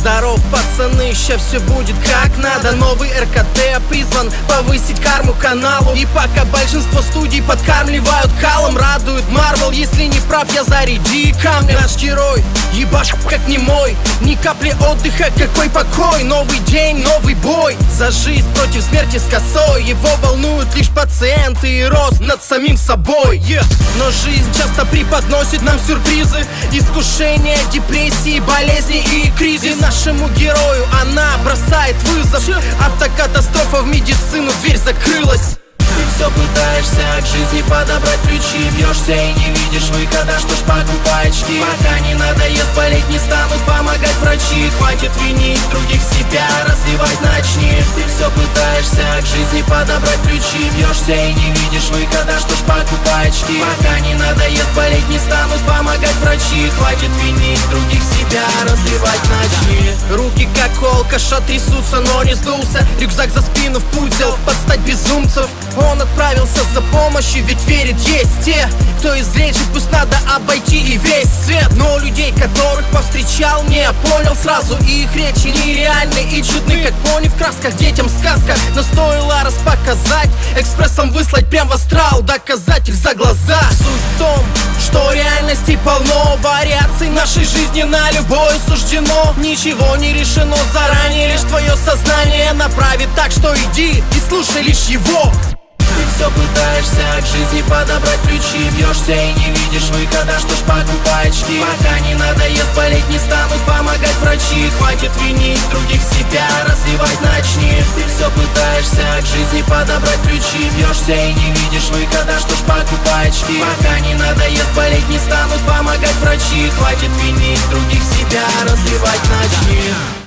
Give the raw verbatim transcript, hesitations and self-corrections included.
Здоров, пацаны, ща все будет как надо. Новый эр ка тэ призван повысить карму каналу. И пока большинство студий подкармливают калом, радует Марвел, если не прав, я заряди камнем. Наш герой, ебаш как не мой, ни капли отдыха, какой покой. Новый день, новый бой, за жизнь против смерти с косой. Его волнуют лишь пациенты и рост над самим собой, yeah. Но жизнь часто преподносит нам сюрпризы, искушения, депрессии, болезни и кризис. И нашему герою она бросает вызов. Автокатастрофа, в медицину дверь закрылась. Ты все пытаешься к жизни подобрать ключи, бьешься и не видишь выхода, что ж покупай очки. Пока не надоест, болеть не станут помогать врачи. Хватит винить других, себя развивать начни. Ты все пытаешься к жизни подобрать ключи, бьешься и не видишь выхода, что ж покупай очки. Пока не надоест, болеть не станут помогать врачи. Хватит винить других, себя развивать начни. Руки как у алкаша трясутся, но не сдулся. Рюкзак за спину в путь взял, подстать безумцев. Он отправился за помощью, ведь верит, есть те, кто излечит, пусть надо обойти и весь свет. Но людей, которых повстречал, не понял сразу, и их речи нереальны и чудны, как пони в красках, детям сказка. Но стоило раз показать, экспрессом выслать прям в астрал, доказать их за глаза. Суть в том, что реальности полно, вариаций нашей жизни на любое суждено. Ничего не решено заранее, лишь твое сознание направит, так что иди и слушай лишь его. Ты все пытаешься к жизни подобрать ключи, бьешься и не видишь выхода, что ж покупай очки. Пока не надоест, болеть не станут помогать врачи. Хватит винить других, себя развивать начни. Ты все пытаешься к жизни подобрать ключи, бьешься и не видишь выхода, что ж покупай очки. Пока не надоест, болеть не станут помогать врачи. Хватит винить других, себя развивать начни.